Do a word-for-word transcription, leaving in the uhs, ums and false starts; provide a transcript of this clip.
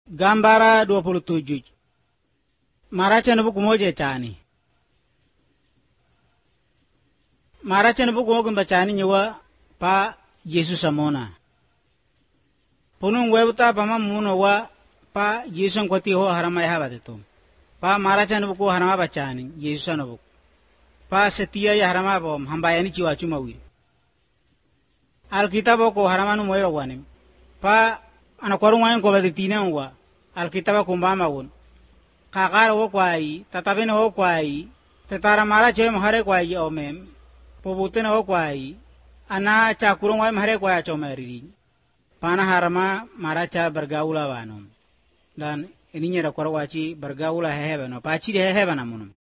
Gambara dua puluh tujuh. Maracha na buku moja chani. Maracha na buku moja mbachani nyewa pa Yesus amona. Punung webuta pama muno wa pa Yesus ngoti ho harama ya batetum. Pa maracha na buku harama bachani Yesus na buku. Pa setia ya harama bom hambayani chiwa chuma wi. Alkitabo ko harama no moyo wanim. Pa anakwarungan ko baditina ngwa. Alkitaba kumbama won. Kakara wo kwai, tatabina wo kwai, tetara mara choy mahare kwai omem, pobutena wo kwai, ana chakurong wai mahare kwai chomeri. Pana harama mara cha bergaula wanom. Dan ininya da korwachi bergaula heheba no, pachi de heheba namunum.